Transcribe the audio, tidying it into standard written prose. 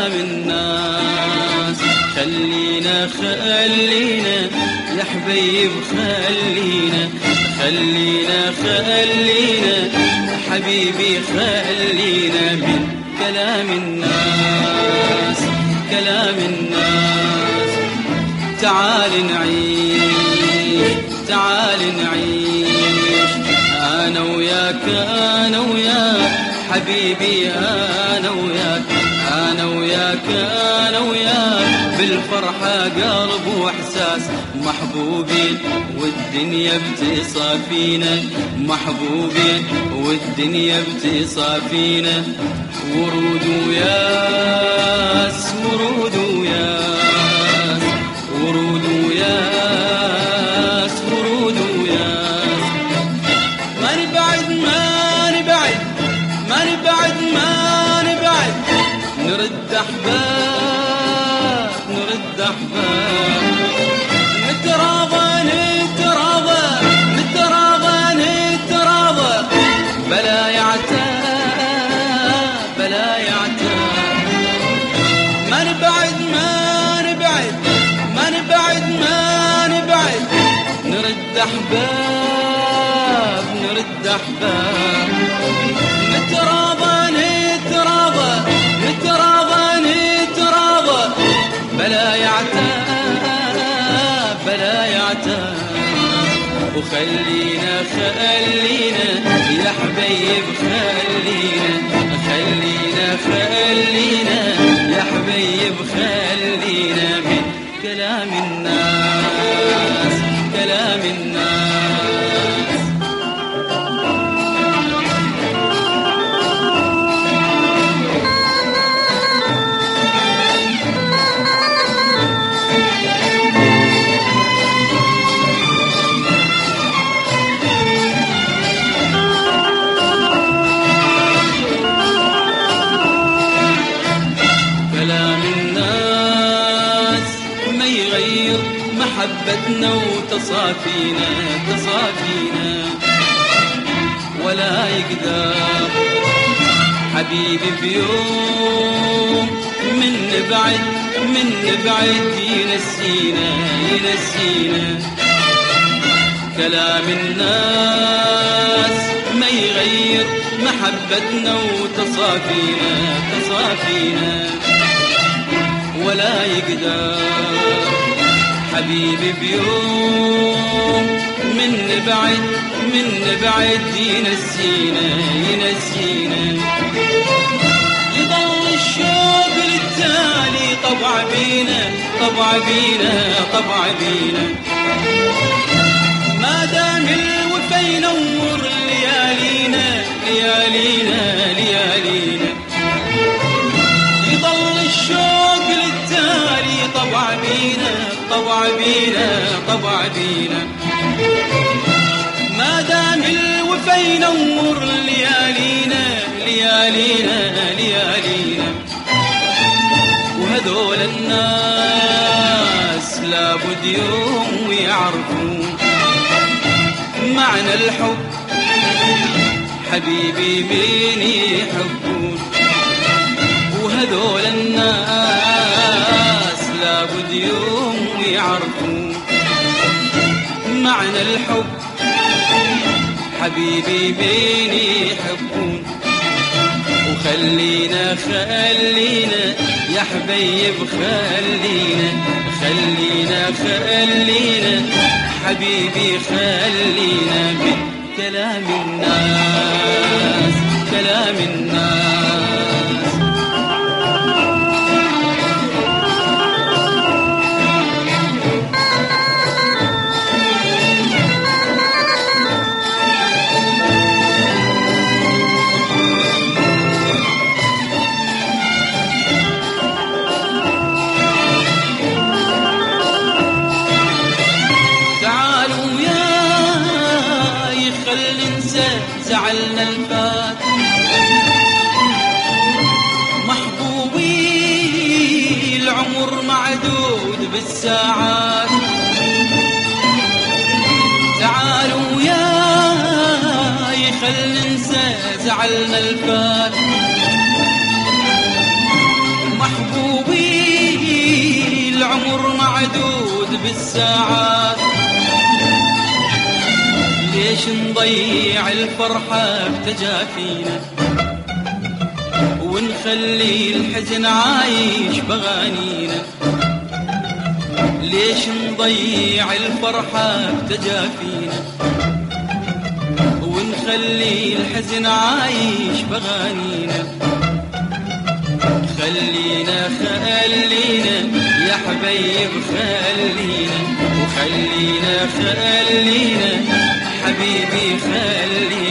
كلام الناس. خلينا خلينا يا حبيب خلينا، خلينا خلينا حبيبي خلينا من كلام الناس، كلام الناس. تعال نعيش، تعال نعيش أنا وياك، أنا وياك حبيبي، أنا وياك، أنا وياك، أنا وياك بالفرحة قلب وإحساس محبوبين، والدنيا بتصافينا محبوبين، والدنيا بتصافينا. ورود وياس، ورود وياس، ورود وياس، ورود وياس. ما نبعد، ما نبعد، ما نبعد، ما نبعد، نرد أحباب، نرد أحباب. نتراضى، نتراضى، نتراضى، نتراضى، بلا يعتاب، بلا يعتاب. ما نبعد، ما نبعد، ما نبعد، ما نبعد، نرد أحباب، نرد أحباب. نتراضى، نتراضى، نتراضى، نتراضى، بلا يعتاب، بلا يعتاب. وخلينا خلينا يا حبيب خلينا، خلينا خلينا يا حبيب خلينا من كلام الناس، كلام الناس. كلام الناس ما يغير محبتنا وتصافينا، تصافينا. ولا يقدر حبيبي بيوم من نبعد، من نبعد ينسينا، ينسينا. كلام الناس ما يغير محبتنا وتصافينا، تصافينا. ولا يقدر حبيبي بيوم من نبعد، من نبعد ينسينا، ينسينا. يضل الشوق للتالي طبع بينا، طبع بينا، طبع بينا. ما دام الوفا ينور ليالينا، ليالينا، ليالينا. يضل الشوق للتالي طبع بينا، طبع بينا، طبع بينا. ما دام الوفا ينور ليالينا، ليالينا، ليالينا. وهذول الناس لابد يوم يعرفون معنى الحب، حبيبي مين يحبون. وهذول الناس لابد يوم يعرفون معنى الحب، حبيبي مين يحبون. وخلينا خلينا يا حبيب خلينا، خلينا خلينا حبيبي خلينا من كلام الناس، كلام الناس. زعلنا الفات محبوبي، العمر معدود بالساعات. تعالوا ياي خل ننسى زعلنا الفات محبوبي العمر معدود بالساعات، ليش نضيع الفرحة بتجافينا ونخلي الحزن عايش بغانينا؟ ليش نضيع الفرحة بتجافينا ونخلي الحزن عايش بغانينا؟ خلينا يا حبيب خلينا، وخلينا حبيبي خلينا.